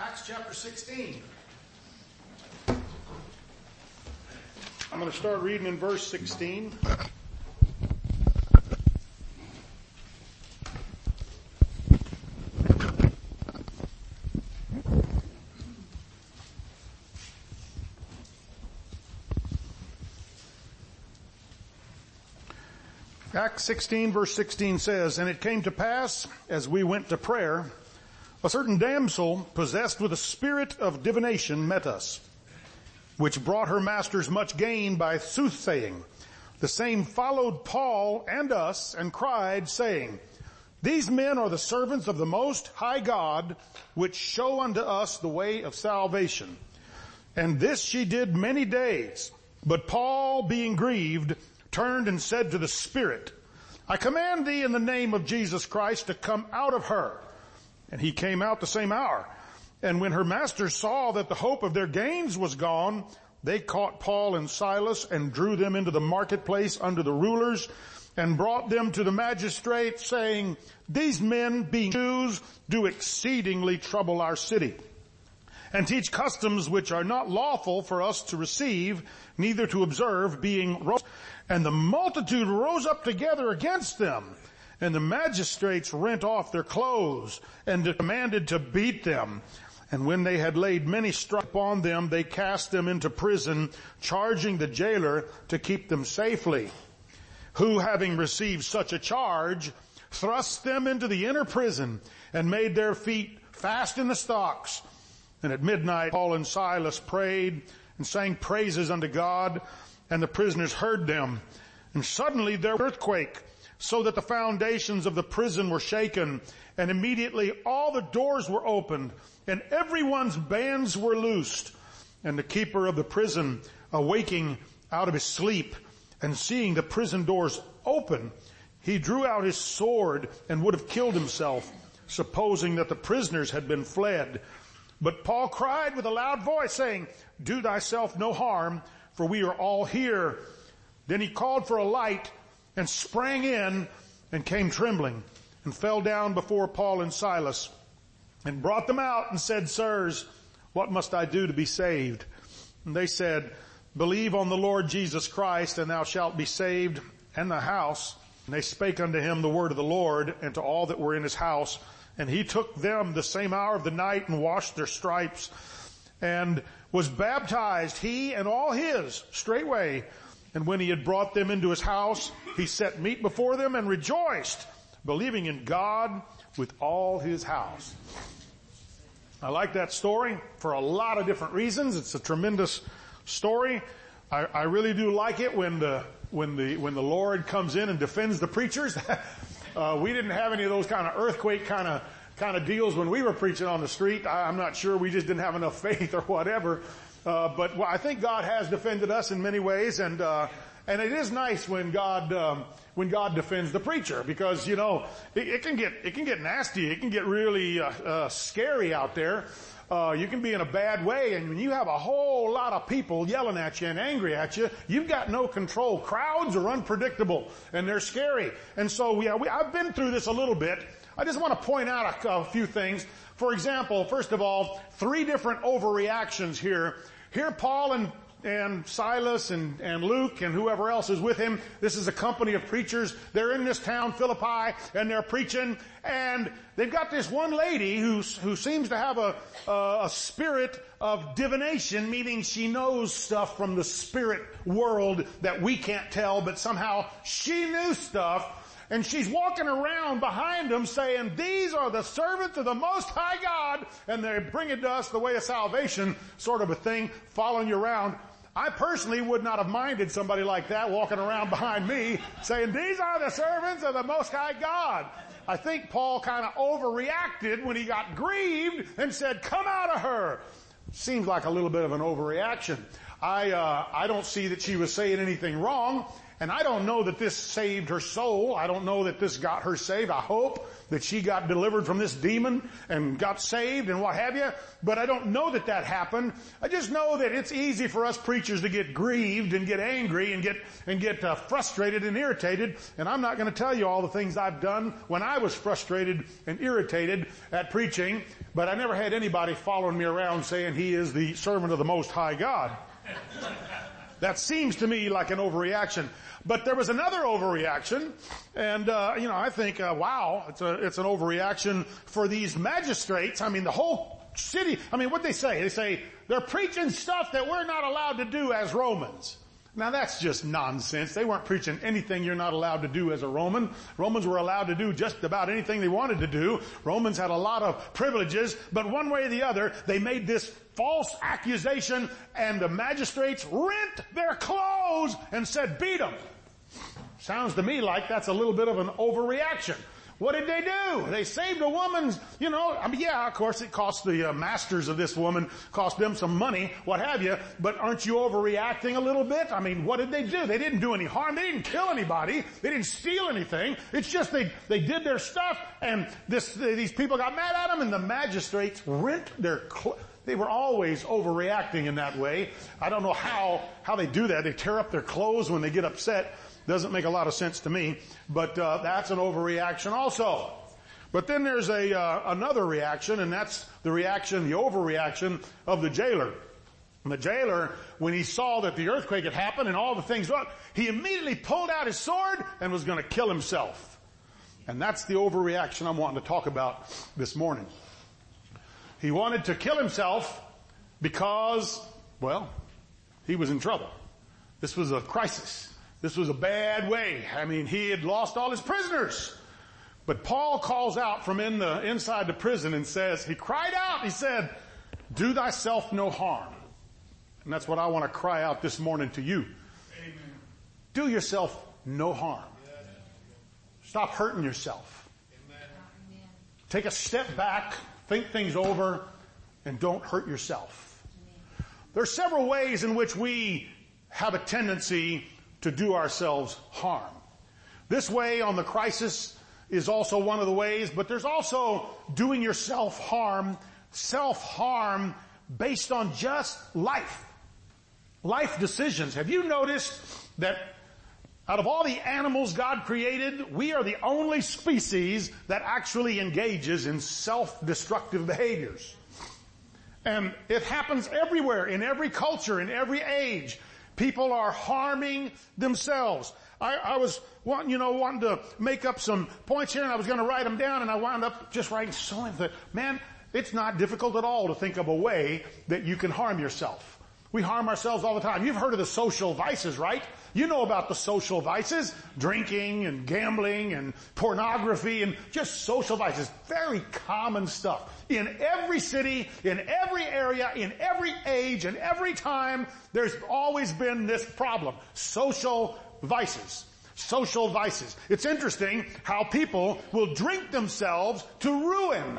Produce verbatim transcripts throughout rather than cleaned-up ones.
Acts chapter sixteen. I'm going to start reading in verse sixteen. Acts sixteen verse sixteen says, "And it came to pass, as we went to prayer, a certain damsel possessed with a spirit of divination met us, which brought her masters much gain by soothsaying. The same followed Paul and us and cried, saying, These men are the servants of the Most High God, which show unto us the way of salvation. And this she did many days. But Paul, being grieved, turned and said to the Spirit, I command thee in the name of Jesus Christ to come out of her. And he came out the same hour. And when her masters saw that the hope of their gains was gone, they caught Paul and Silas and drew them into the marketplace under the rulers and brought them to the magistrates, saying, These men, being Jews, do exceedingly trouble our city, and teach customs which are not lawful for us to receive, neither to observe, being rose. And the multitude rose up together against them. And the magistrates rent off their clothes and commanded to beat them. And when they had laid many stripes upon them, they cast them into prison, charging the jailer to keep them safely. Who, having received such a charge, thrust them into the inner prison and made their feet fast in the stocks. And at midnight Paul and Silas prayed and sang praises unto God, and the prisoners heard them. And suddenly there was an earthquake, so that the foundations of the prison were shaken, and immediately all the doors were opened, and everyone's bands were loosed. And the keeper of the prison, awaking out of his sleep, and seeing the prison doors open, he drew out his sword and would have killed himself, supposing that the prisoners had been fled. But Paul cried with a loud voice, saying, Do thyself no harm, for we are all here. Then he called for a light, and sprang in, and came trembling, and fell down before Paul and Silas, and brought them out, and said, Sirs, what must I do to be saved? And they said, Believe on the Lord Jesus Christ, and thou shalt be saved, and the house. And they spake unto him the word of the Lord, and to all that were in his house. And he took them the same hour of the night, and washed their stripes, and was baptized, he and all his, straightway. And when he had brought them into his house, he set meat before them and rejoiced, believing in God with all his house. I like that story for a lot of different reasons. It's a tremendous story. I, I really do like it when the when the when the Lord comes in and defends the preachers. uh, we didn't have any of those kind of earthquake kind of kind of deals when we were preaching on the street. I, I'm not sure, we just didn't have enough faith or whatever. Uh, but well, I think God has defended us in many ways, and uh, and it is nice when God um, when God defends the preacher, because you know it, it can get it can get nasty, it can get really uh, uh, scary out there. Uh, you can be in a bad way, and when you have a whole lot of people yelling at you and angry at you, you've got no control. Crowds are unpredictable and they're scary, and so yeah, we, I've been through this a little bit. I just want to point out a, a few things. For example, first of all, three different overreactions here. Here Paul and, and Silas and, and Luke and whoever else is with him. This is a company of preachers. They're in this town, Philippi, and they're preaching. And they've got this one lady who, who seems to have a, a, a spirit of divination, meaning she knows stuff from the spirit world that we can't tell, but somehow she knew stuff. And she's walking around behind them saying, These are the servants of the Most High God, and they're bringing to us the way of salvation, sort of a thing, following you around. I personally would not have minded somebody like that walking around behind me saying, These are the servants of the Most High God. I think Paul kind of overreacted when he got grieved and said, Come out of her. Seems like a little bit of an overreaction. I, uh, I don't see that she was saying anything wrong. And I don't know that this saved her soul. I don't know that this got her saved. I hope that she got delivered from this demon and got saved and what have you. But I don't know that that happened. I just know that it's easy for us preachers to get grieved and get angry and get, and get uh, frustrated and irritated. And I'm not going to tell you all the things I've done when I was frustrated and irritated at preaching. But I never had anybody following me around saying he is the servant of the Most High God. That seems to me like an overreaction. But there was another overreaction, and uh, you know, I think, uh, wow, it's a it's an overreaction for these magistrates. I mean, the whole city. I mean, what they say? They say they're preaching stuff that we're not allowed to do as Romans. Now that's just nonsense. They weren't preaching anything you're not allowed to do as a Roman. Romans were allowed to do just about anything they wanted to do. Romans had a lot of privileges, but one way or the other, they made this false accusation, and the magistrates rent their clothes and said, beat them. Sounds to me like that's a little bit of an overreaction. What did they do? They saved a woman's, you know, I mean, yeah, of course it cost the uh, masters of this woman, cost them some money, what have you, but aren't you overreacting a little bit? I mean, what did they do? They didn't do any harm. They didn't kill anybody. They didn't steal anything. It's just they, they did their stuff, and this, these people got mad at them, and the magistrates rent their clothes. They were always overreacting in that way. I don't know how, how they do that. They tear up their clothes when they get upset. Doesn't make a lot of sense to me, but uh, that's an overreaction also. But then there's a uh, another reaction, and that's the reaction, the overreaction of the jailer. And the jailer, when he saw that the earthquake had happened and all the things, he immediately pulled out his sword and was going to kill himself. And that's the overreaction I'm wanting to talk about this morning. He wanted to kill himself because, well, he was in trouble. This was a crisis. This was a bad way. I mean, he had lost all his prisoners. But Paul calls out from in the, inside the prison and says, he cried out, he said, do thyself no harm. And that's what I want to cry out this morning to you. Amen. Do yourself no harm. Stop hurting yourself. Amen. Take a step back, think things over, and don't hurt yourself. Amen. There are several ways in which we have a tendency to do ourselves harm. This way on the crisis is also one of the ways, but there's also doing yourself harm, self-harm based on just life. Life decisions. Have you noticed that out of all the animals God created, we are the only species that actually engages in self-destructive behaviors? And it happens everywhere, in every culture, in every age. People are harming themselves. I, I was wanting, you know, wanting to make up some points here, and I was going to write them down, and I wound up just writing so many. Man, it's not difficult at all to think of a way that you can harm yourself. We harm ourselves all the time. You've heard of the social vices, right? You know about the social vices, drinking and gambling and pornography and just social vices. Very common stuff. In every city, in every area, in every age, and every time, there's always been this problem. Social vices. Social vices. It's interesting how people will drink themselves to ruin.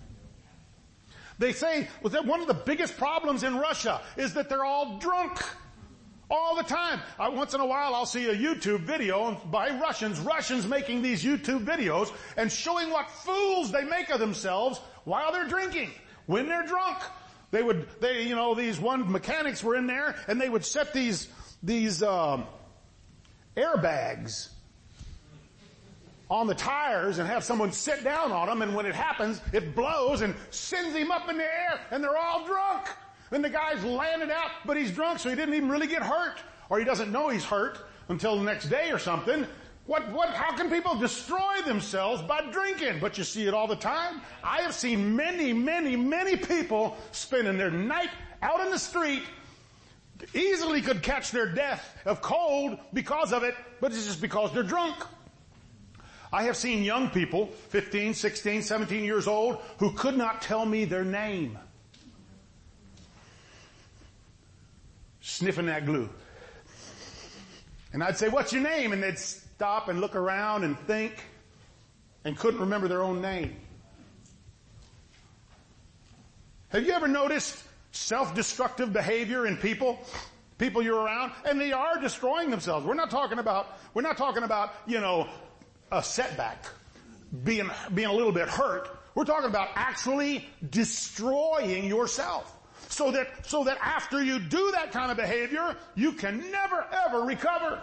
They say well, that one of the biggest problems in Russia is that they're all drunk. All the time. I, once in a while I'll see a YouTube video by Russians, Russians making these YouTube videos and showing what fools they make of themselves while they're drinking. When they're drunk. They would, they, you know, these one mechanics were in there and they would set these, these, um, airbags on the tires and have someone sit down on them, and when it happens, it blows and sends him up in the air and they're all drunk. And the guy's landed out, but he's drunk, so he didn't even really get hurt. Or he doesn't know he's hurt until the next day or something. What, what, how can people destroy themselves by drinking? But you see it all the time. I have seen many, many, many people spending their night out in the street, easily could catch their death of cold because of it, but it's just because they're drunk. I have seen young people, fifteen, sixteen, seventeen years old, who could not tell me their name. Sniffing that glue. And I'd say, what's your name? And they'd stop and look around and think and couldn't remember their own name. Have you ever noticed self-destructive behavior in people? People you're around, and they are destroying themselves. We're not talking about, we're not talking about, you know, a setback, being, being a little bit hurt. We're talking about actually destroying yourself. So that, so that after you do that kind of behavior, you can never ever recover.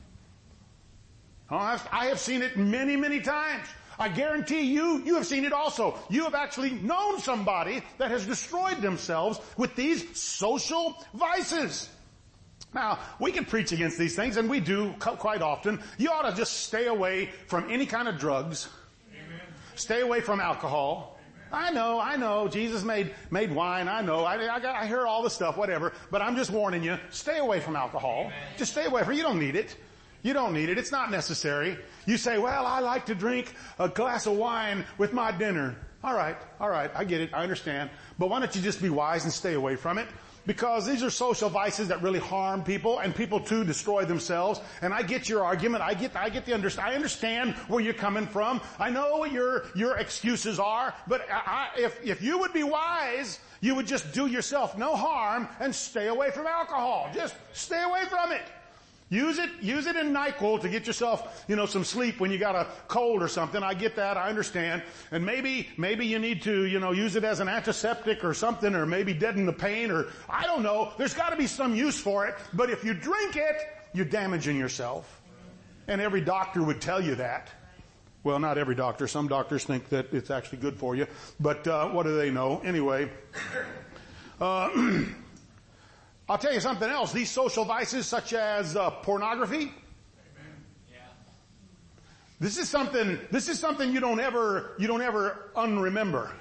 Oh, I've, I have seen it many, many times. I guarantee you, you have seen it also. You have actually known somebody that has destroyed themselves with these social vices. Now, we can preach against these things, and we do quite often. You ought to just stay away from any kind of drugs. Amen. Stay away from alcohol. Amen. I know, I know, Jesus made, made wine, I know, I, I, got, I hear all the stuff, whatever, but I'm just warning you, stay away from alcohol. Amen. Just stay away from it. You don't need it. You don't need it. It's not necessary. You say, well, I like to drink a glass of wine with my dinner. All right, all right, I get it, I understand. But why don't you just be wise and stay away from it? Because these are social vices that really harm people, and people too destroy themselves. And I get your argument. I get, I get the understand. I understand where you're coming from. I know what your your excuses are. But I, if if you would be wise, you would just do yourself no harm and stay away from alcohol. Just stay away from it. Use it, use it in NyQuil to get yourself, you know, some sleep when you got a cold or something. I get that. I understand. And maybe, maybe you need to, you know, use it as an antiseptic or something, or maybe deaden the pain, or I don't know. There's got to be some use for it. But if you drink it, you're damaging yourself. And every doctor would tell you that. Well, not every doctor. Some doctors think that it's actually good for you. But, uh, what do they know? Anyway, uh, I'll tell you something else. These social vices such as uh, pornography. Yeah. This is something, this is something you don't ever, you don't ever unremember.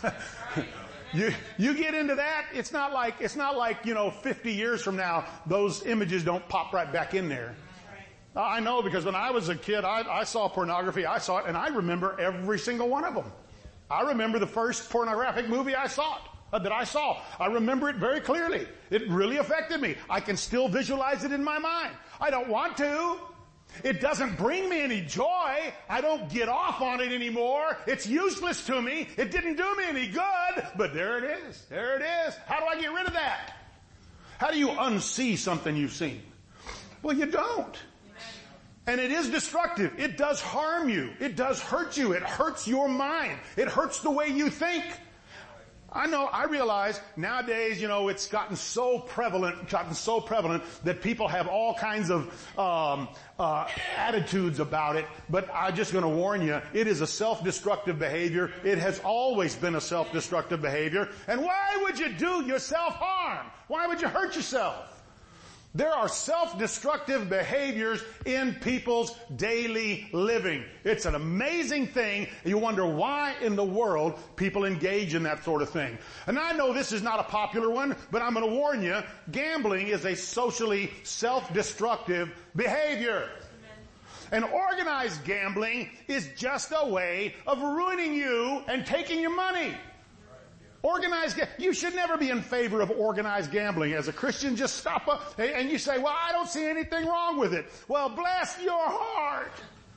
you, you get into that, it's not like, it's not like, you know, fifty years from now, those images don't pop right back in there. I know, because when I was a kid, I, I saw pornography, I saw it, and I remember every single one of them. I remember the first pornographic movie I saw. Uh, that I saw. I remember it very clearly. It really affected me. I can still visualize it in my mind. I don't want to. It doesn't bring me any joy. I don't get off on it anymore. It's useless to me. It didn't do me any good. But there it is. There it is. How do I get rid of that? How do you unsee something you've seen? Well, you don't. And it is destructive. It does harm you. It does hurt you. It hurts your mind. It hurts the way you think. I know, I realize nowadays, you know, it's gotten so prevalent, gotten so prevalent that people have all kinds of um, uh, attitudes about it. But I'm just going to warn you, it is a self-destructive behavior. It has always been a self-destructive behavior. And why would you do yourself harm? Why would you hurt yourself? There are self-destructive behaviors in people's daily living. It's an amazing thing. You wonder why in the world people engage in that sort of thing. And I know this is not a popular one, but I'm going to warn you, gambling is a socially self-destructive behavior. And organized gambling is just a way of ruining you and taking your money. Organized, you should never be in favor of organized gambling. As a Christian, just stop up and you say, well, I don't see anything wrong with it. Well, bless your heart.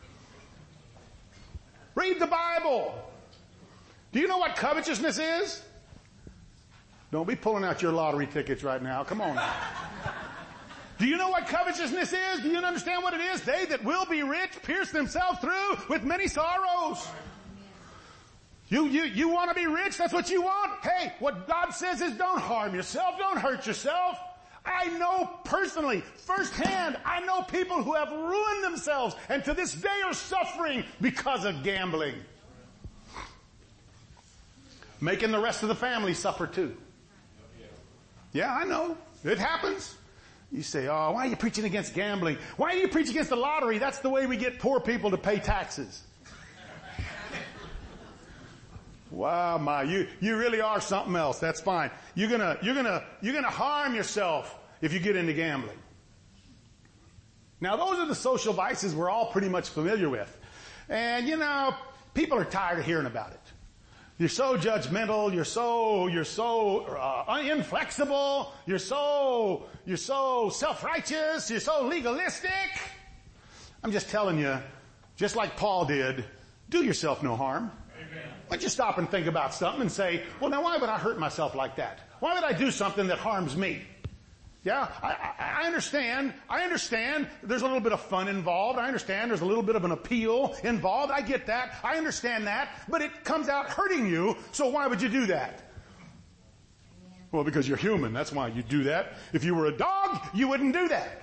Read the Bible. Do you know what covetousness is? Don't be pulling out your lottery tickets right now. Come on now. Do you know what covetousness is? Do you understand what it is? They that will be rich pierce themselves through with many sorrows. You, you, you want to be rich? That's what you want? Hey, what God says is don't harm yourself. Don't hurt yourself. I know personally, firsthand, I know people who have ruined themselves and to this day are suffering because of gambling. Making the rest of the family suffer too. Yeah, I know. It happens. You say, oh, why are you preaching against gambling? Why do you preach against the lottery? That's the way we get poor people to pay taxes. Wow, my, you, you really are something else. That's fine. You're gonna, you're gonna, you're gonna harm yourself if you get into gambling. Now those are the social vices we're all pretty much familiar with. And you know, people are tired of hearing about it. You're so judgmental, you're so, you're so, uh, inflexible, you're so, you're so self-righteous, you're so legalistic. I'm just telling you, just like Paul did, do yourself no harm. Why don't you stop and think about something and say, well, now why would I hurt myself like that? Why would I do something that harms me? Yeah, I, I, I understand. I understand there's a little bit of fun involved. I understand there's a little bit of an appeal involved. I get that. I understand that. But it comes out hurting you, so why would you do that? Well, because you're human. That's why you do that. If you were a dog, you wouldn't do that.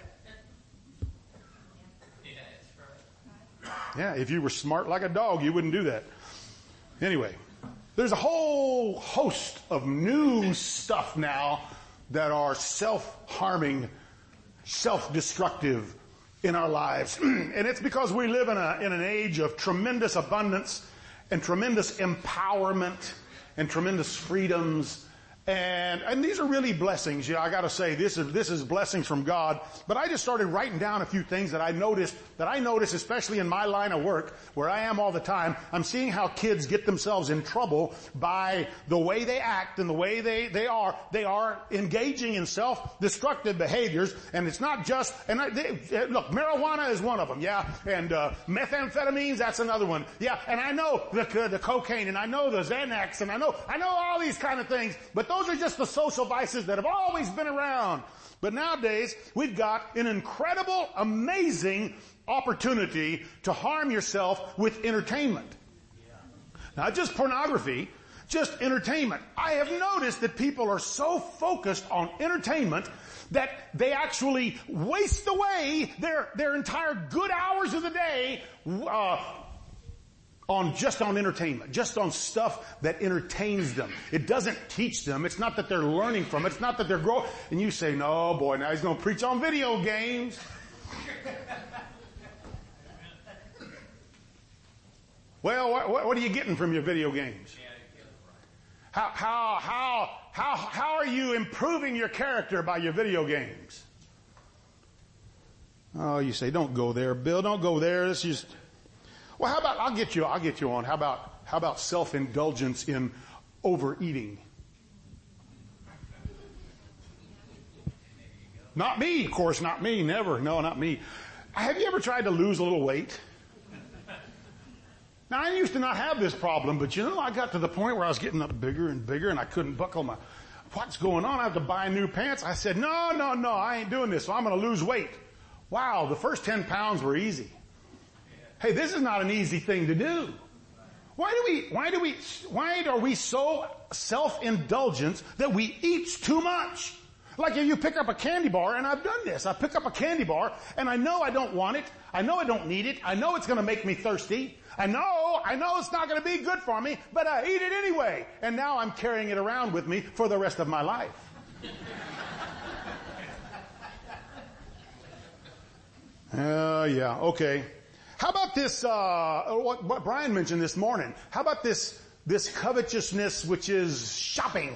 Yeah, if you were smart like a dog, you wouldn't do that. Anyway, there's a whole host of new stuff now that are self-harming, self-destructive in our lives. And it's because we live in a, in an age of tremendous abundance and tremendous empowerment and tremendous freedoms. And, and these are really blessings. Yeah, I gotta say, this is, this is blessings from God. But I just started writing down a few things that I noticed, that I notice, especially in my line of work, where I am all the time. I'm seeing how kids get themselves in trouble by the way they act and the way they, they are. They are engaging in self-destructive behaviors. And it's not just, and I, they, look, marijuana is one of them, yeah. And, uh, methamphetamines, that's another one. Yeah, and I know the, the cocaine, and I know the Xanax, and I know, I know all these kind of things. But those are just the social vices that have always been around. But nowadays, we've got an incredible, amazing opportunity to harm yourself with entertainment. Not just pornography, just entertainment. I have noticed that people are so focused on entertainment that they actually waste away their, their entire good hours of the day, uh, on just on entertainment, just on stuff that entertains them. It doesn't teach them. It's not that they're learning from it. It's not that they're growing. And you say, no, boy, now he's going to preach on video games. Well, what, what are you getting from your video games? How, how, how, how, how are you improving your character by your video games? Oh, you say, don't go there, Bill. Don't go there. This is... Well, how about, I'll get you, I'll get you on. How about, how about self-indulgence in overeating? Not me, of course, not me, never. No, not me. Have you ever tried to lose a little weight? Now, I used to not have this problem, but you know, I got to the point where I was getting up bigger and bigger and I couldn't buckle my, what's going on? I have to buy new pants. I said, no, no, no, I ain't doing this, so I'm going to lose weight. Wow, the first ten pounds were easy. Hey, this is not an easy thing to do. Why do we, why do we, why are we so self-indulgent that we eat too much? Like if you pick up a candy bar, and I've done this, I pick up a candy bar, and I know I don't want it, I know I don't need it, I know it's gonna make me thirsty, I know, I know it's not gonna be good for me, but I eat it anyway. And now I'm carrying it around with me for the rest of my life. Oh, uh, yeah, okay. How about this, uh, what, what Brian mentioned this morning? How about this, this covetousness, which is shopping?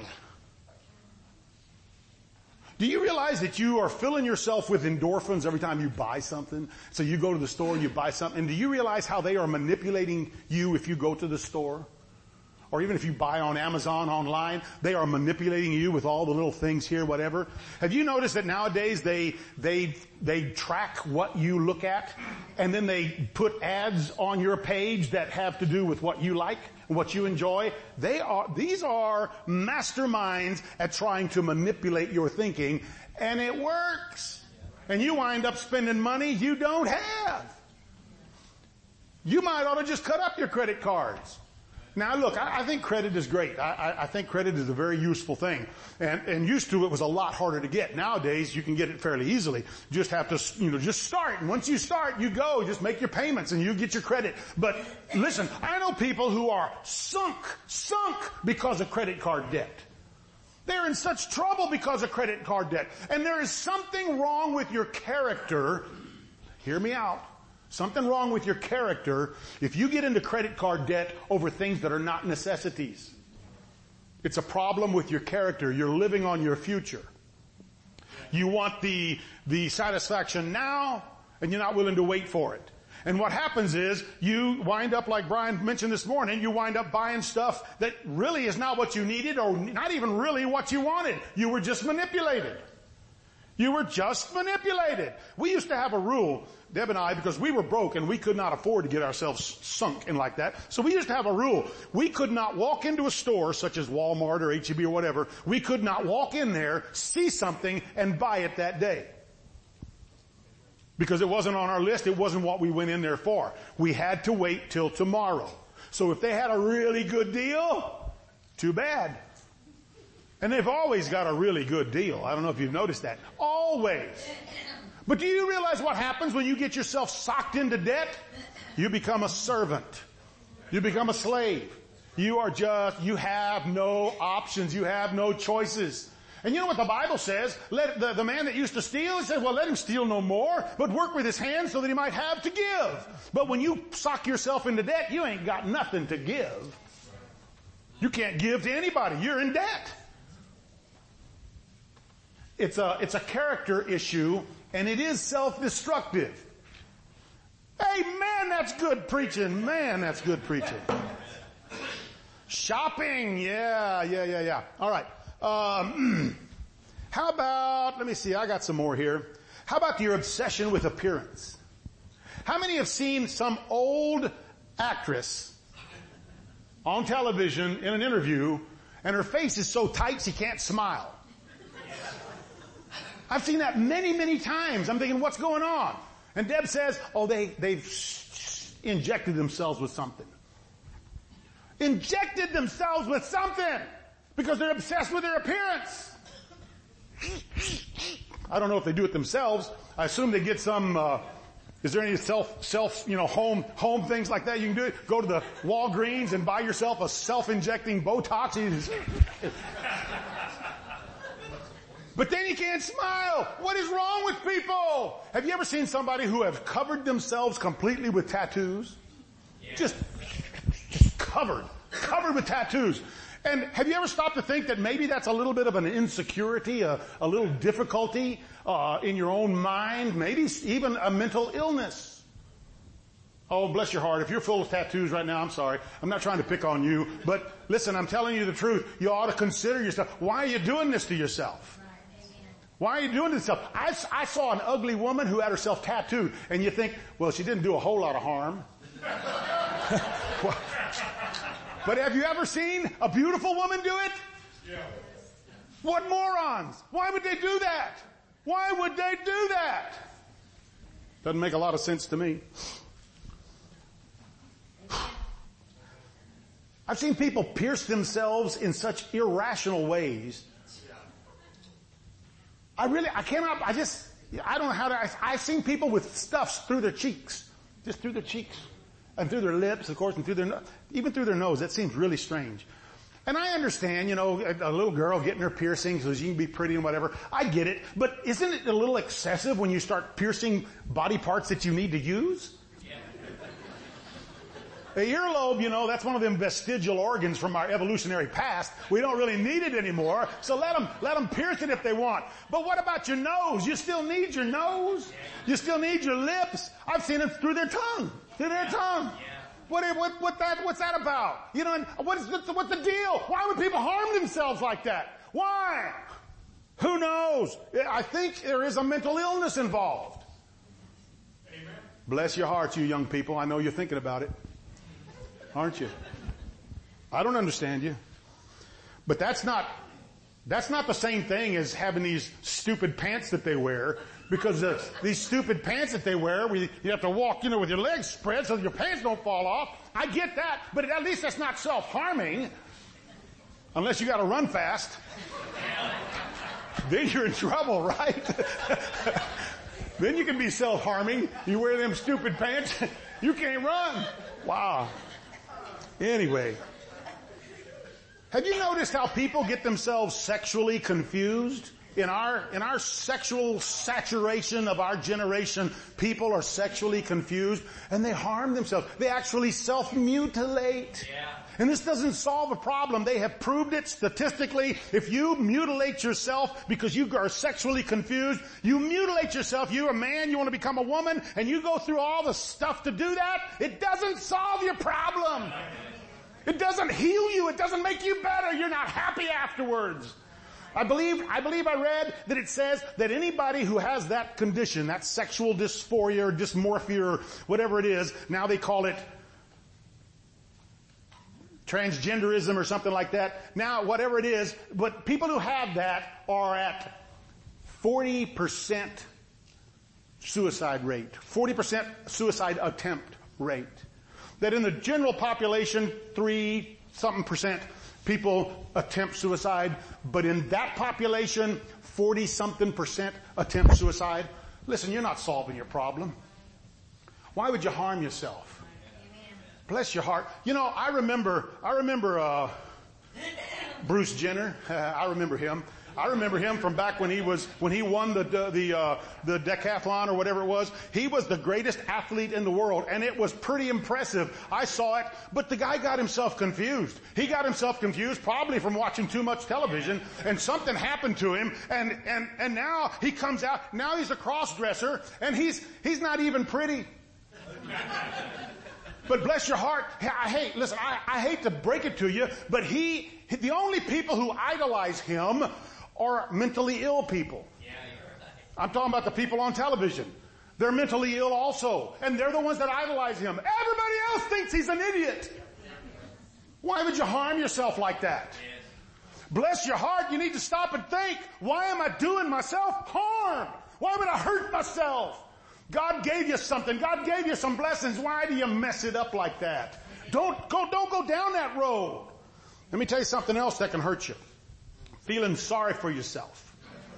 Do you realize that you are filling yourself with endorphins every time you buy something? So you go to the store and you buy something. And do you realize how they are manipulating you if you go to the store? Or even if you buy on Amazon online, they are manipulating you with all the little things here, whatever. Have you noticed that nowadays they, they, they track what you look at and then they put ads on your page that have to do with what you like and what you enjoy? They are, these are masterminds at trying to manipulate your thinking, and it works. And you wind up spending money you don't have. You might ought to just cut up your credit cards. Now look, I, I think credit is great. I, I, I think credit is a very useful thing. And, and used to it was a lot harder to get. Nowadays you can get it fairly easily. You just have to, you know, just start. And once you start, you go, just make your payments and you get your credit. But listen, I know people who are sunk, sunk because of credit card debt. They're in such trouble because of credit card debt. And there is something wrong with your character. Hear me out. Something wrong with your character if you get into credit card debt over things that are not necessities. It's a problem with your character. You're living on your future. You want the, the satisfaction now, and you're not willing to wait for it. And what happens is you wind up, like Brian mentioned this morning, you wind up buying stuff that really is not what you needed or not even really what you wanted. You were just manipulated. You were just manipulated. We used to have a rule, Deb and I, because we were broke and we could not afford to get ourselves sunk in like that. So we used to have a rule. We could not walk into a store such as Walmart or H E B or whatever. We could not walk in there, see something, and buy it that day. Because it wasn't on our list. It wasn't what we went in there for. We had to wait till tomorrow. So if they had a really good deal, too bad. And they've always got a really good deal. I don't know if you've noticed that. Always. But do you realize what happens when you get yourself socked into debt? You become a servant. You become a slave. You are just, you have no options. You have no choices. And you know what the Bible says? Let the, the man that used to steal, it says, well, let him steal no more, but work with his hands so that he might have to give. But when you sock yourself into debt, you ain't got nothing to give. You can't give to anybody. You're in debt. It's a, it's a character issue, and it is self-destructive. Hey, man, that's good preaching. Man, that's good preaching. Shopping. Yeah, yeah, yeah, yeah. All right. Um, how about, let me see, I got some more here. How about your obsession with appearance? How many have seen some old actress on television in an interview, and her face is so tight she can't smile? I've seen that many, many times. I'm thinking, what's going on? And Deb says, oh, they, they've injected themselves with something. Injected themselves with something because they're obsessed with their appearance. I don't know if they do it themselves. I assume they get some, uh, is there any self, self, you know, home, home things like that you can do? It? Go to the Walgreens and buy yourself a self-injecting Botox. But then you can't smile. What is wrong with people? Have you ever seen somebody who have covered themselves completely with tattoos? Yeah. Just, just covered, covered with tattoos. And have you ever stopped to think that maybe that's a little bit of an insecurity, a, a little difficulty uh, in your own mind, maybe even a mental illness? Oh, bless your heart. If you're full of tattoos right now, I'm sorry. I'm not trying to pick on you. But listen, I'm telling you the truth. You ought to consider yourself. Why are you doing this to yourself? Why are you doing this stuff? I, I saw an ugly woman who had herself tattooed, and you think, well, she didn't do a whole lot of harm. Well, but have you ever seen a beautiful woman do it? Yeah. What morons? Why would they do that? Why would they do that? Doesn't make a lot of sense to me. I've seen people pierce themselves in such irrational ways. I really, I cannot, I just, I don't know how to, I, I've seen people with stuffs through their cheeks. Just through their cheeks. And through their lips, of course, and through their, even through their nose. That seems really strange. And I understand, you know, a, a little girl getting her piercing so she can be pretty and whatever. I get it. But isn't it a little excessive when you start piercing body parts that you need to use? The earlobe, you know, that's one of them vestigial organs from our evolutionary past. We don't really need it anymore, so let them, let them pierce it if they want. But what about your nose? You still need your nose? You still need your lips? I've seen it through their tongue. Through their tongue. What, what, what that, what's that about? You know, and what's the, what's the deal? Why would people harm themselves like that? Why? Who knows? I think there is a mental illness involved. Amen. Bless your hearts, you young people. I know you're thinking about it. Aren't you? I don't understand you. But that's not, that's not the same thing as having these stupid pants that they wear, because the, these stupid pants that they wear, we, you have to walk, you know, with your legs spread so that your pants don't fall off. I get that, but at least that's not self-harming. Unless you gotta run fast. Then you're in trouble, right? Then you can be self-harming. You wear them stupid pants, you can't run. Wow. Anyway, have you noticed how people get themselves sexually confused? In our, in our sexual saturation of our generation, people are sexually confused and they harm themselves. They actually self-mutilate. Yeah. And this doesn't solve a problem. They have proved it statistically. If you mutilate yourself because you are sexually confused, you mutilate yourself, you're a man, you want to become a woman, and you go through all the stuff to do that, it doesn't solve your problem. It doesn't heal you. It doesn't make you better. You're not happy afterwards. I believe, I believe I read that it says that anybody who has that condition, that sexual dysphoria or dysmorphia or whatever it is, now they call it transgenderism or something like that. Now, whatever it is, but people who have that are at forty percent suicide rate, forty percent suicide attempt rate. That in the general population, three something percent people attempt suicide, but in that population, forty something percent attempt suicide. Listen, you're not solving your problem. Why would you harm yourself? Bless your heart. You know, I remember, I remember, uh, Bruce Jenner. I remember him. I remember him from back when he was, when he won the, the, uh, the decathlon or whatever it was. He was the greatest athlete in the world, and it was pretty impressive. I saw it, but the guy got himself confused. He got himself confused probably from watching too much television, and something happened to him, and, and, and now he comes out, now he's a cross-dresser, and he's, he's not even pretty. But bless your heart, I hate, listen, I, I hate to break it to you, but he, the only people who idolize him are mentally ill people. I'm talking about the people on television. They're mentally ill also, and they're the ones that idolize him. Everybody else thinks he's an idiot. Why would you harm yourself like that? Bless your heart, you need to stop and think, why am I doing myself harm? Why would I hurt myself? God gave you something. God gave you some blessings. Why do you mess it up like that? Don't go, don't go down that road. Let me tell you something else that can hurt you. Feeling sorry for yourself.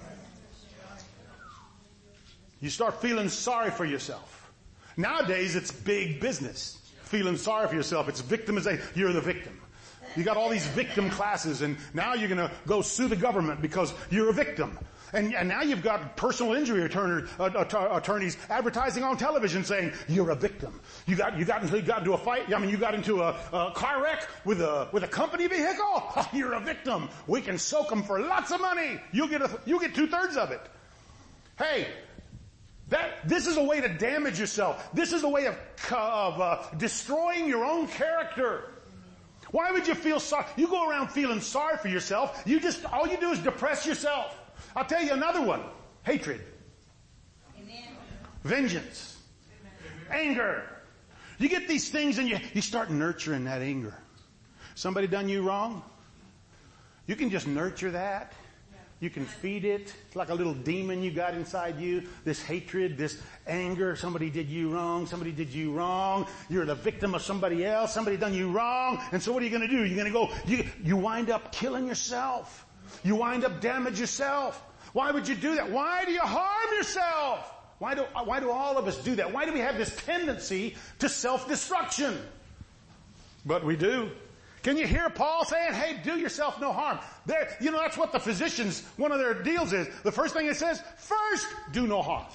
You start feeling sorry for yourself. Nowadays, it's big business. Feeling sorry for yourself. It's victimization. You're the victim. You got all these victim classes, and now you're going to go sue the government because you're a victim. And, and now you've got personal injury attorney, uh, attorneys advertising on television saying you're a victim. You got you got into, you got into a fight. I mean, you got into a, a car wreck with a with a company vehicle. Oh, you're a victim. We can soak them for lots of money. You'll get a, you get two thirds of it. Hey, that this is a way to damage yourself. This is a way of of uh, destroying your own character. Why would you feel sorry? You go around feeling sorry for yourself. You just all you do is depress yourself. I'll tell you another one. Hatred. Amen. Vengeance. Amen. Anger. You get these things and you, you start nurturing that anger. Somebody done you wrong? You can just nurture that. You can feed it. It's like a little demon you got inside you. This hatred, this anger. Somebody did you wrong. Somebody did you wrong. You're the victim of somebody else. Somebody done you wrong. And so what are you going to do? You're going to go, you, you wind up killing yourself. You wind up damage yourself. Why would you do that? Why do you harm yourself? Why do, why do all of us do that? Why do we have this tendency to self-destruction? But we do. Can you hear Paul saying, hey, do yourself no harm? There, you know, that's what the physicians, one of their deals is. The first thing it says, first, do no harm.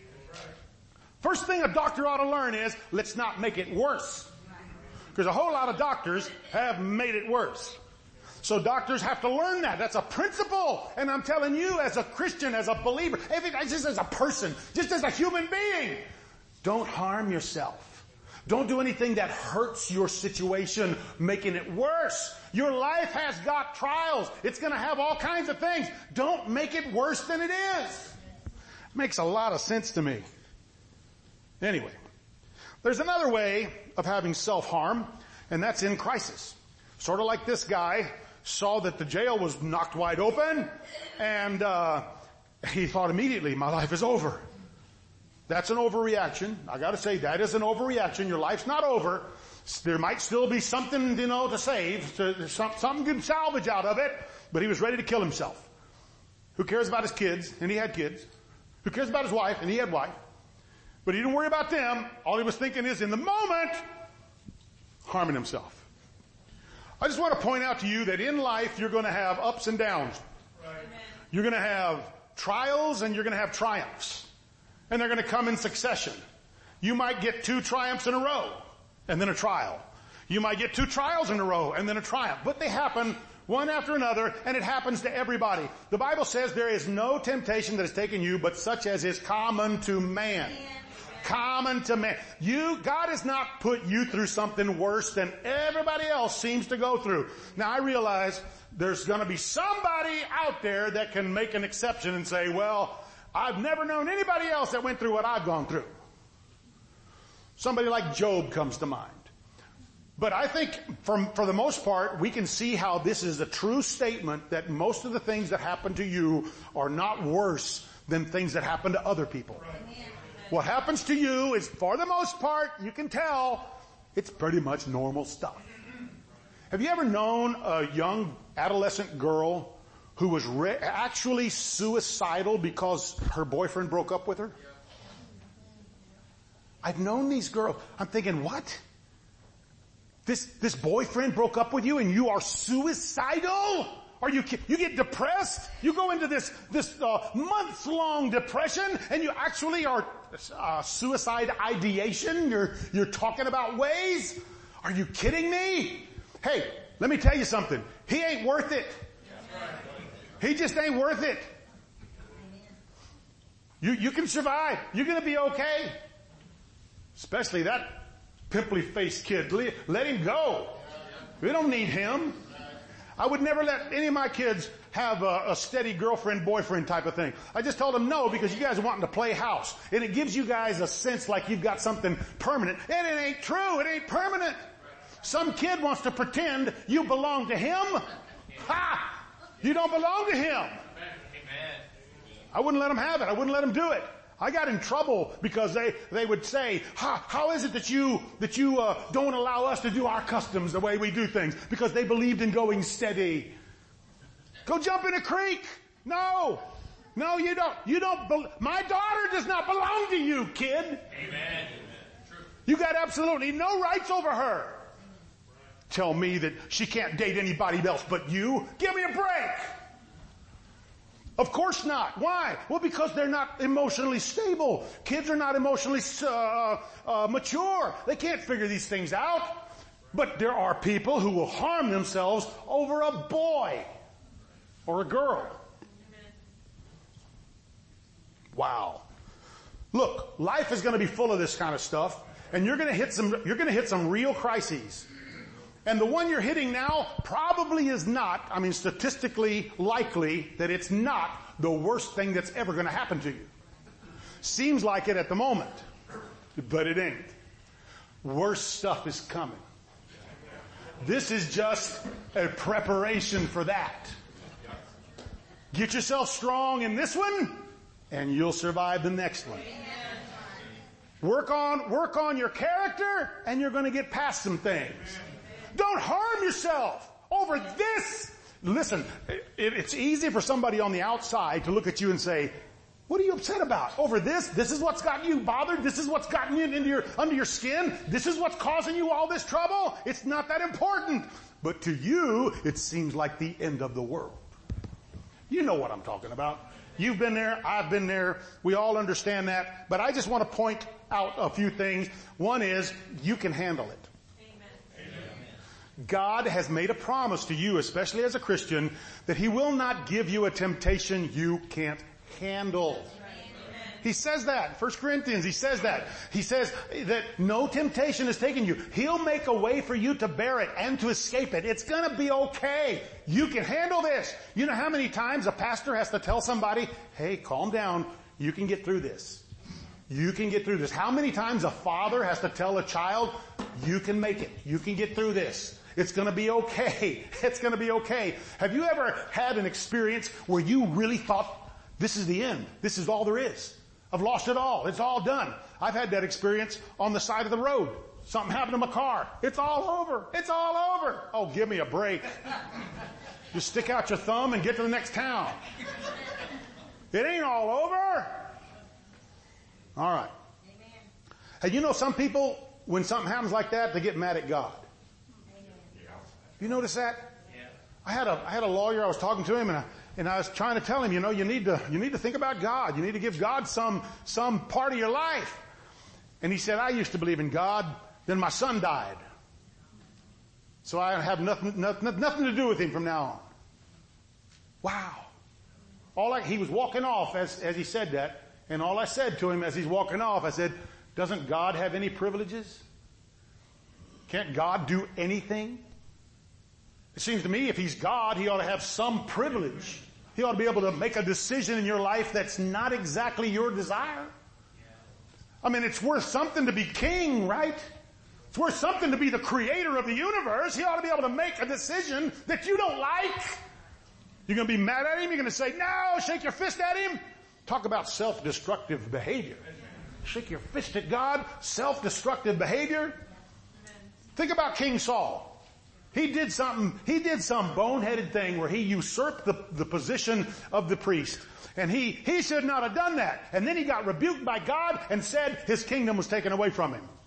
First thing a doctor ought to learn is, let's not make it worse. Because a whole lot of doctors have made it worse. So doctors have to learn that. That's a principle. And I'm telling you, as a Christian, as a believer, just as a person, just as a human being, don't harm yourself. Don't do anything that hurts your situation, making it worse. Your life has got trials. It's going to have all kinds of things. Don't make it worse than it is. Makes a lot of sense to me. Anyway, there's another way of having self-harm, and that's in crisis. Sort of like this guy saw that the jail was knocked wide open, and uh he thought immediately, my life is over. That's an overreaction. I gotta say, that is an overreaction. Your life's not over. There might still be something, you know, to save, to, something good salvage out of it, but he was ready to kill himself. Who cares about his kids? And he had kids. Who cares about his wife? And he had wife. But he didn't worry about them. All he was thinking is, in the moment, harming himself. I just want to point out to you that in life you're going to have ups and downs. Right. You're going to have trials and you're going to have triumphs. And they're going to come in succession. You might get two triumphs in a row and then a trial. You might get two trials in a row and then a triumph. But they happen one after another, and it happens to everybody. The Bible says there is no temptation that has taken you but such as is common to man. common to man. You, God has not put you through something worse than everybody else seems to go through. Now I realize there's going to be somebody out there that can make an exception and say, well, I've never known anybody else that went through what I've gone through. Somebody like Job comes to mind. But I think from, for the most part, we can see how this is a true statement that most of the things that happen to you are not worse than things that happen to other people. What happens to you is, for the most part, you can tell, it's pretty much normal stuff. Have you ever known a young adolescent girl who was re- actually suicidal because her boyfriend broke up with her? I've known these girls. I'm thinking, what? This, this boyfriend broke up with you and you are suicidal? Are you, you get depressed? You go into this, this, uh, months long depression and you actually are, uh, suicide ideation? You're, you're talking about ways? Are you kidding me? Hey, let me tell you something. He ain't worth it. He just ain't worth it. You, you can survive. You're gonna be okay. Especially that pimply-faced kid. Let him go. We don't need him. I would never let any of my kids have a, a steady girlfriend-boyfriend type of thing. I just told them no because you guys are wanting to play house. And it gives you guys a sense like you've got something permanent. And it ain't true. It ain't permanent. Some kid wants to pretend you belong to him. Ha! You don't belong to him. I wouldn't let them have it. I wouldn't let them do it. I got in trouble because they, they would say, how, how is it that you, that you, uh, don't allow us to do our customs the way we do things? Because they believed in going steady. Go jump in a creek. No. No, you don't. You don't, be- my daughter does not belong to you, kid. Amen. You got absolutely no rights over her. Tell me that she can't date anybody else but you. Give me a break. Of course not. Why? Well, because they're not emotionally stable. Kids are not emotionally uh, uh, mature. They can't figure these things out. But there are people who will harm themselves over a boy or a girl. Wow. Look, life is going to be full of this kind of stuff, and you're going to hit some. You're going to hit some real crises. And the one you're hitting now probably is not, I mean, statistically likely that it's not the worst thing that's ever going to happen to you. Seems like it at the moment, but it ain't. Worse stuff is coming. This is just a preparation for that. Get yourself strong in this one, and you'll survive the next one. Work on, work on your character, and you're going to get past some things. Don't harm yourself over this. Listen, it, it's easy for somebody on the outside to look at you and say, what are you upset about? Over this? This is what's gotten you bothered? This is what's gotten you into your, under your skin? This is what's causing you all this trouble? It's not that important. But to you, it seems like the end of the world. You know what I'm talking about. You've been there. I've been there. We all understand that. But I just want to point out a few things. One is, you can handle it. God has made a promise to you, especially as a Christian, that He will not give you a temptation you can't handle. He says that. First Corinthians, He says that. He says that no temptation has taken you. He'll make a way for you to bear it and to escape it. It's gonna be okay. You can handle this. You know how many times a pastor has to tell somebody, hey, calm down. You can get through this. You can get through this. How many times a father has to tell a child, you can make it. You can get through this. It's gonna be okay. It's gonna be okay. Have you ever had an experience where you really thought, this is the end. This is all there is. I've lost it all. It's all done. I've had that experience on the side of the road. Something happened to my car. It's all over. It's all over. Oh, give me a break. Just stick out your thumb and get to the next town. It ain't all over. All right. Hey, you know some people, when something happens like that, they get mad at God. You notice that? I had a, I had a lawyer, I was talking to him and I, and I was trying to tell him, you know, you need to, you need to think about God. You need to give God some, some part of your life. And he said, I used to believe in God, then my son died. So I have nothing, nothing, nothing to do with him from now on. Wow. All I, he was walking off as, as he said that. And all I said to him as he's walking off, I said, Doesn't God have any privileges? Can't God do anything? It seems to me if He's God, He ought to have some privilege. He ought to be able to make a decision in your life that's not exactly your desire. I mean, it's worth something to be king, right? It's worth something to be the creator of the universe. He ought to be able to make a decision that you don't like. You're going to be mad at Him? You're going to say, no, shake your fist at Him? Talk about self-destructive behavior. Shake your fist at God, self-destructive behavior. Think about King Saul. He did something, he did some boneheaded thing where he usurped the, the position of the priest. And he, he should not have done that. And then he got rebuked by God and said his kingdom was taken away from him.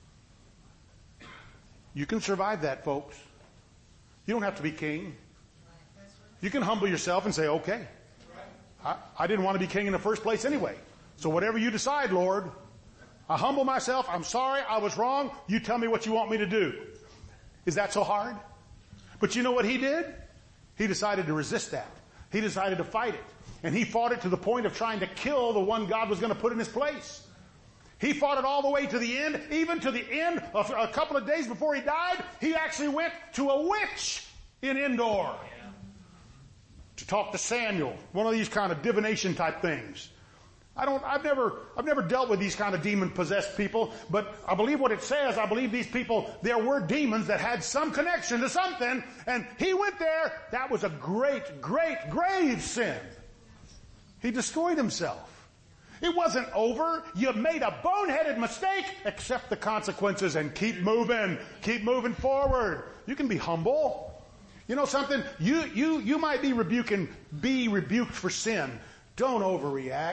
You can survive that, folks. You don't have to be king. You can humble yourself and say, okay, I, I didn't want to be king in the first place anyway. So whatever you decide, Lord, I humble myself. I'm sorry. I was wrong. You tell me what you want me to do. Is that so hard? But you know what he did? He decided to resist that. He decided to fight it. And he fought it to the point of trying to kill the one God was going to put in his place. He fought it all the way to the end, even to the end of a couple of days before he died. He actually went to a witch in Endor to talk to Samuel, one of these kind of divination type things. I don't, I've never, I've never dealt with these kind of demon-possessed people, but I believe what it says. I believe these people, there were demons that had some connection to something, and he went there. That was a great, great, grave sin. He destroyed himself. It wasn't over. You made a boneheaded mistake. Accept the consequences and keep moving. Keep moving forward. You can be humble. You know something? You, you, you might be rebuking, be rebuked for sin. Don't overreact.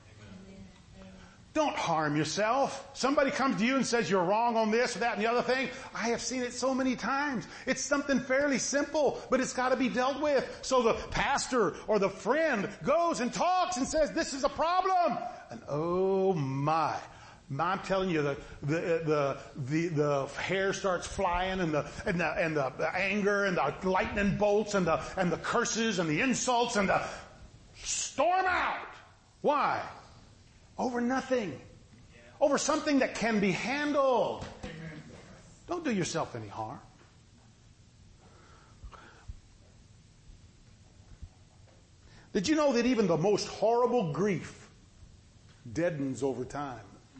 Don't harm yourself. Somebody comes to you and says you're wrong on this or that and the other thing. I have seen it so many times. It's something fairly simple, but it's got to be dealt with. So the pastor or the friend goes and talks and says, this is a problem. And oh my, I'm telling you, the the the the, the hair starts flying, and the and the and the, the anger and the lightning bolts and the and the curses and the insults and the storm out. Why? Over nothing. Over something that can be handled. Don't do yourself any harm. Did you know that even the most horrible grief deadens over time?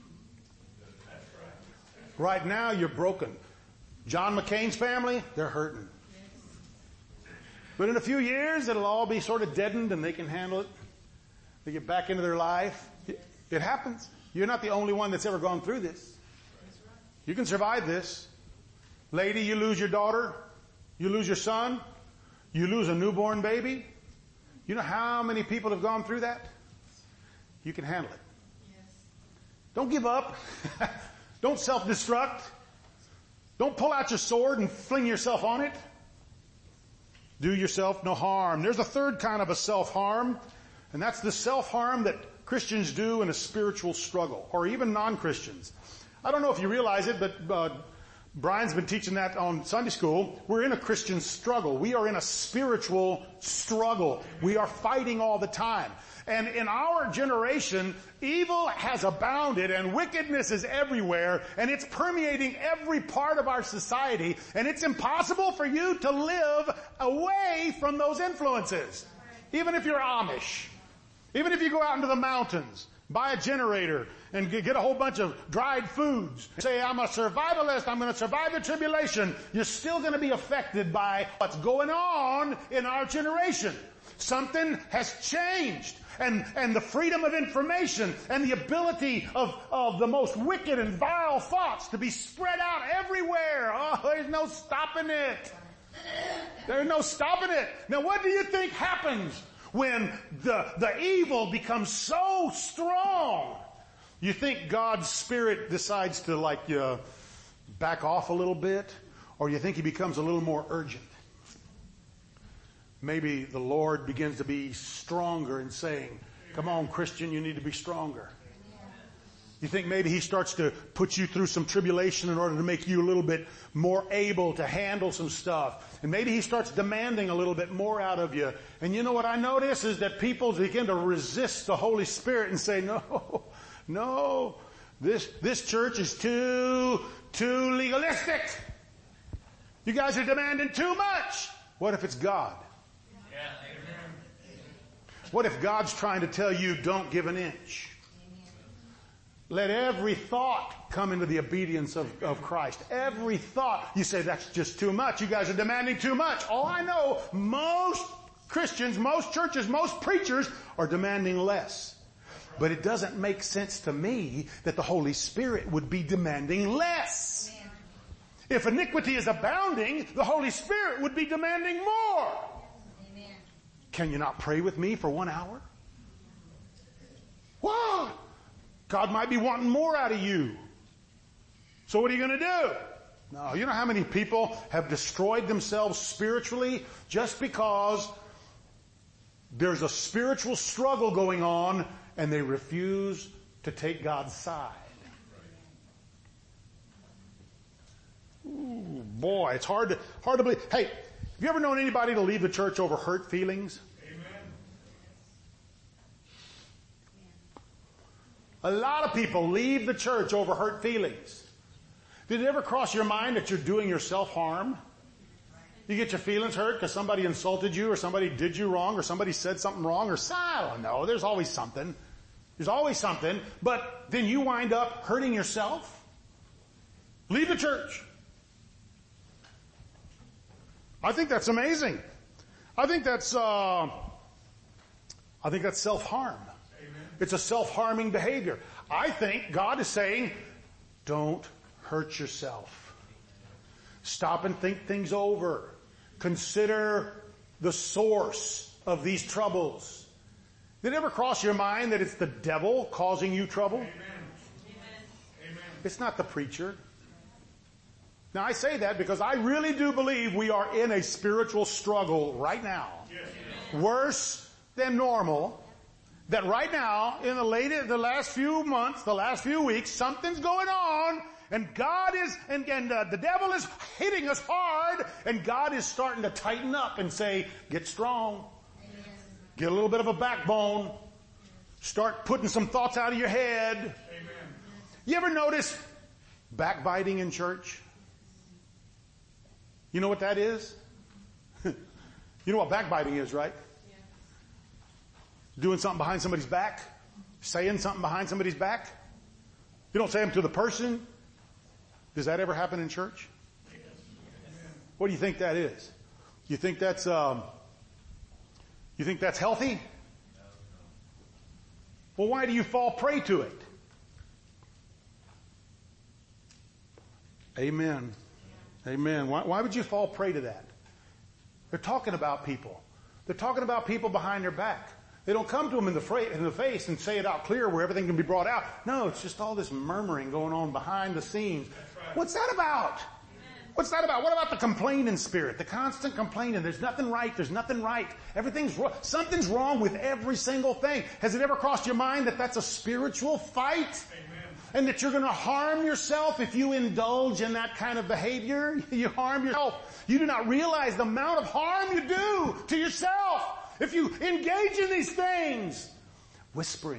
Right now you're broken. John McCain's family, they're hurting. But in a few years it'll all be sort of deadened and they can handle it. They get back into their life. It happens. You're not the only one that's ever gone through this. You can survive this. Lady, you lose your daughter. You lose your son. You lose a newborn baby. You know how many people have gone through that? You can handle it. Don't give up. Don't self-destruct. Don't pull out your sword and fling yourself on it. Do yourself no harm. There's a third kind of a self-harm, and that's the self-harm that Christians do in a spiritual struggle, or even non-Christians. I don't know if you realize it, but uh, Brian's been teaching that on Sunday school. We're in a Christian struggle. We are in a spiritual struggle. We are fighting all the time. And in our generation, evil has abounded and wickedness is everywhere, and it's permeating every part of our society, and it's impossible for you to live away from those influences. Even if you're Amish. Even if you go out into the mountains, buy a generator, and get a whole bunch of dried foods, say, I'm a survivalist, I'm going to survive the tribulation, you're still going to be affected by what's going on in our generation. Something has changed. And, and the freedom of information and the ability of, of the most wicked and vile thoughts to be spread out everywhere. Oh, there's no stopping it. There's no stopping it. Now what do you think happens when the, the evil becomes so strong? You think God's Spirit decides to like uh, back off a little bit? Or you think He becomes a little more urgent? Maybe the Lord begins to be stronger and saying, come on, Christian, you need to be stronger. You think maybe He starts to put you through some tribulation in order to make you a little bit more able to handle some stuff. And maybe He starts demanding a little bit more out of you. And you know what I notice is that people begin to resist the Holy Spirit and say, no, no, This, this church is too, too legalistic. You guys are demanding too much. What if it's God? What if God's trying to tell you don't give an inch? Let every thought come into the obedience of, of Christ. Every thought. You say, that's just too much. You guys are demanding too much. Oh, I know. Most Christians, most churches, most preachers are demanding less. But it doesn't make sense to me that the Holy Spirit would be demanding less. If iniquity is abounding, the Holy Spirit would be demanding more. Amen. Can you not pray with me for one hour? What? God might be wanting more out of you. So what are you going to do? No, you know how many people have destroyed themselves spiritually just because there's a spiritual struggle going on and they refuse to take God's side. Ooh, boy, it's hard to, hard to believe. Hey, have you ever known anybody to leave the church over hurt feelings? A lot of people leave the church over hurt feelings. Did it ever cross your mind that you're doing yourself harm? You get your feelings hurt because somebody insulted you or somebody did you wrong or somebody said something wrong or I don't know. There's always something. There's always something. But then you wind up hurting yourself. Leave the church. I think that's amazing. I think that's, uh, I think that's self-harm. It's a self-harming behavior. I think God is saying, don't hurt yourself. Stop and think things over. Consider the source of these troubles. Did it ever cross your mind that it's the devil causing you trouble? Amen. Amen. It's not the preacher. Now I say that because I really do believe we are in a spiritual struggle right now. Yes. Worse than normal. That right now, in the late, the last few months, the last few weeks, something's going on, and God is, and, and uh, the devil is hitting us hard, and God is starting to tighten up and say, get strong. Amen. Get a little bit of a backbone. Start putting some thoughts out of your head. Amen. You ever notice backbiting in church? You know what that is? You know what backbiting is, right? Doing something behind somebody's back? Saying something behind somebody's back? You don't say them to the person. Does that ever happen in church? What do you think that is? You think that's, um, you think that's healthy? Well, why do you fall prey to it? Amen. Amen. Why, why would you fall prey to that? They're talking about people. They're talking about people behind their back. They don't come to them in the, fra- in the face and say it out clear where everything can be brought out. No, it's just all this murmuring going on behind the scenes. Right. What's that about? Amen. What's that about? What about the complaining spirit? The constant complaining. There's nothing right. There's nothing right. Everything's wrong. Something's wrong with every single thing. Has it ever crossed your mind that that's a spiritual fight? Amen. And that you're going to harm yourself if you indulge in that kind of behavior? You harm yourself. You do not realize the amount of harm you do to yourself if you engage in these things. Whispering.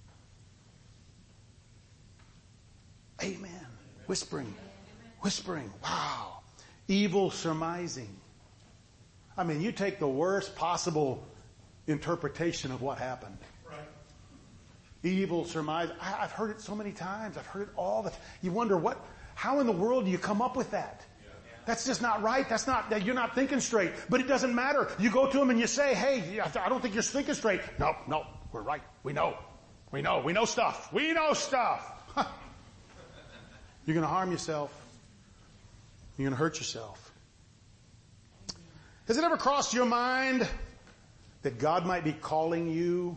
Amen. Whispering. Whispering. Wow. Evil surmising. I mean, you take the worst possible interpretation of what happened. Right. Evil surmise. I, I've heard it so many times. I've heard it all the time. You wonder what, how in the world do you come up with that? That's just not right. That's not, you're not thinking straight. But it doesn't matter. You go to them and you say, hey, I don't think you're thinking straight. No, no, we're right. We know. We know. We know stuff. We know stuff. You're going to harm yourself. You're going to hurt yourself. Has it ever crossed your mind that God might be calling you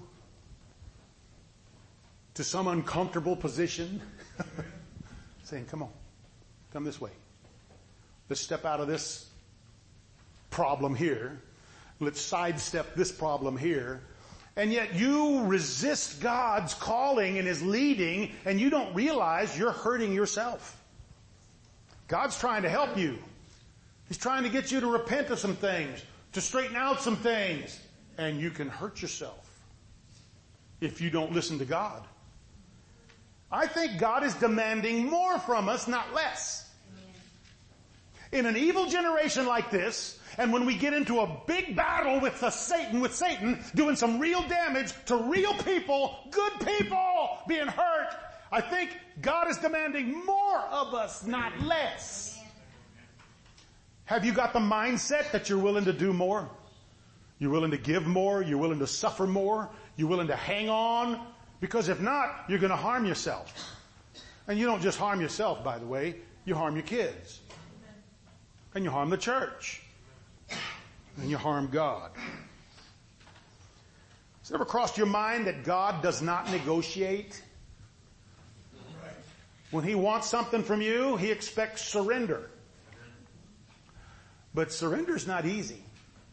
to some uncomfortable position? Saying, come on, come this way. Let's step out of this problem here. Let's sidestep this problem here. And yet you resist God's calling and His leading, and you don't realize you're hurting yourself. God's trying to help you. He's trying to get you to repent of some things, to straighten out some things, and you can hurt yourself if you don't listen to God. I think God is demanding more from us, not less. In an evil generation like this, and when we get into a big battle with the Satan, with Satan, doing some real damage to real people, good people being hurt, I think God is demanding more of us, not less. Have you got the mindset that you're willing to do more? You're willing to give more? You're willing to suffer more? You're willing to hang on? Because if not, you're going to harm yourself. And you don't just harm yourself, by the way. You harm your kids. And you harm the church. And you harm God. Has it ever crossed your mind that God does not negotiate? When He wants something from you, He expects surrender. But surrender is not easy.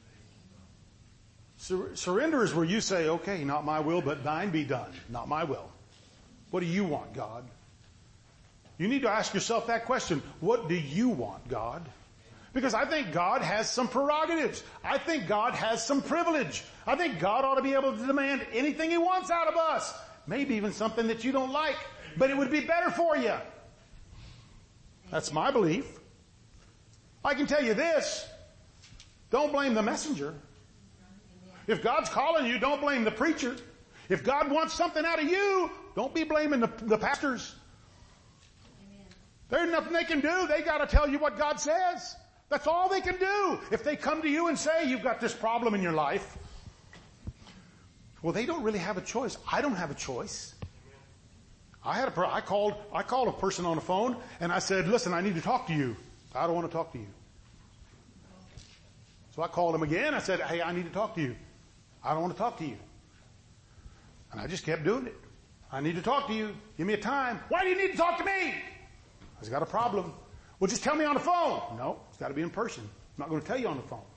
Sur- surrender is where you say, okay, not my will, but thine be done. Not my will. What do you want, God? You need to ask yourself that question. What do you want, God? Because I think God has some prerogatives. I think God has some privilege. I think God ought to be able to demand anything He wants out of us. Maybe even something that you don't like. But it would be better for you. That's my belief. I can tell you this. Don't blame the messenger. If God's calling you, don't blame the preacher. If God wants something out of you, don't be blaming the, the pastors. There's nothing they can do. They got to tell you what God says. That's all they can do. If they come to you and say, you've got this problem in your life, well, they don't really have a choice. I don't have a choice. I had a, I called, I called a person on the phone and I said, listen, I need to talk to you. I don't want to talk to you. So I called him again. I said, hey, I need to talk to you. I don't want to talk to you. And I just kept doing it. I need to talk to you. Give me a time. Why do you need to talk to me? I've got a problem. Well, just tell me on the phone. No, it's got to be in person. I'm not going to tell you on the phone.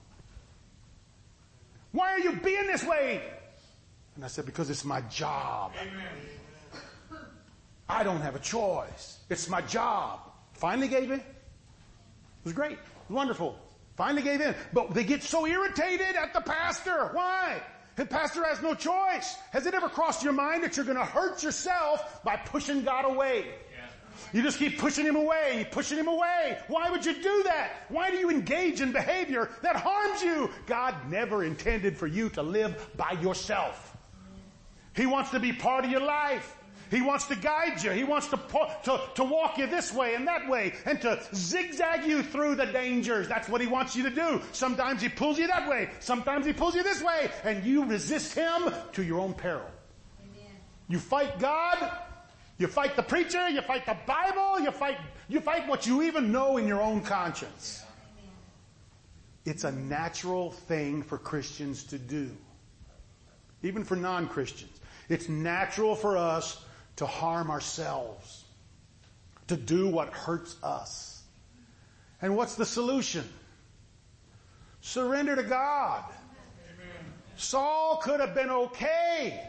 Why are you being this way? And I said, because it's my job. Amen. I don't have a choice. It's my job. Finally gave in. It was great. It was wonderful. Finally gave in. But they get so irritated at the pastor. Why? The pastor has no choice. Has it ever crossed your mind that you're going to hurt yourself by pushing God away? You just keep pushing Him away, pushing Him away. Why would you do that? Why do you engage in behavior that harms you? God never intended for you to live by yourself. He wants to be part of your life. He wants to guide you. He wants to, to, to walk you this way and that way and to zigzag you through the dangers. That's what He wants you to do. Sometimes He pulls you that way. Sometimes He pulls you this way. And you resist Him to your own peril. Amen. You fight God. You fight the preacher. You fight the Bible. You fight, you fight what you even know in your own conscience. Amen. It's a natural thing for Christians to do. Even for non-Christians. It's natural for us to harm ourselves, to do what hurts us. And what's the solution? Surrender to God. Amen. Saul could have been okay.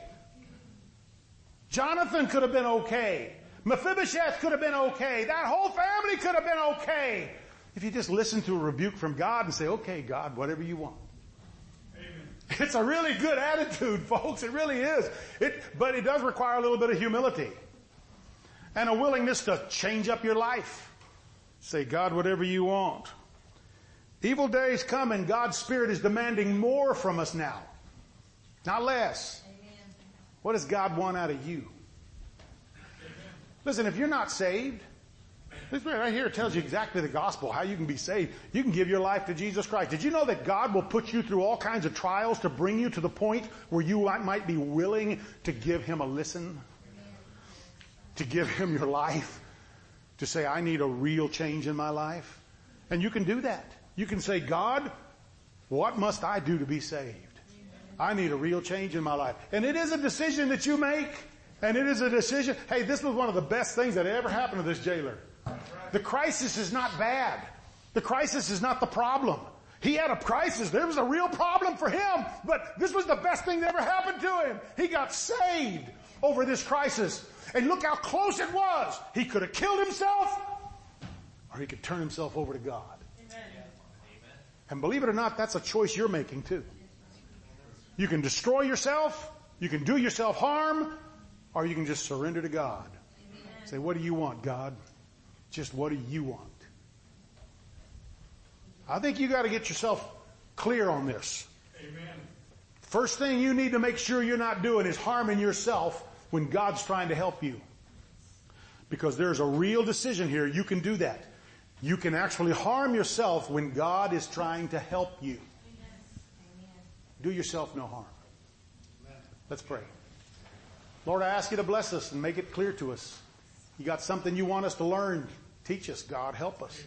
Jonathan could have been okay. Mephibosheth could have been okay. That whole family could have been okay. If you just listen to a rebuke from God and say, okay, God, whatever you want. It's a really good attitude, folks. It really is. It, but it does require a little bit of humility and a willingness to change up your life. Say, God, whatever you want. Evil days come and God's Spirit is demanding more from us now, not less. Amen. What does God want out of you? Listen, if you're not saved, this right here tells you exactly the gospel, how you can be saved. You can give your life to Jesus Christ. Did you know that God will put you through all kinds of trials to bring you to the point where you might be willing to give Him a listen? To give Him your life? To say, I need a real change in my life? And you can do that. You can say, God, what must I do to be saved? I need a real change in my life. And it is a decision that you make. And it is a decision. Hey, this was one of the best things that ever happened to this jailer. The crisis is not bad. The crisis is not the problem. He had a crisis. There was a real problem for him, but this was the best thing that ever happened to him. He got saved over this crisis. And look how close it was. He could have killed himself, or he could turn himself over to God. Amen. And believe it or not, that's a choice you're making too. You can destroy yourself, you can do yourself harm, or you can just surrender to God. Say, what do you want, God? Just what do you want? I think you got to get yourself clear on this. Amen. First thing you need to make sure you're not doing is harming yourself when God's trying to help you. Because there's a real decision here. You can do that. You can actually harm yourself when God is trying to help you. Do yourself no harm. Let's pray. Lord, I ask you to bless us and make it clear to us. You got something you want us to learn. Teach us, God. Help us.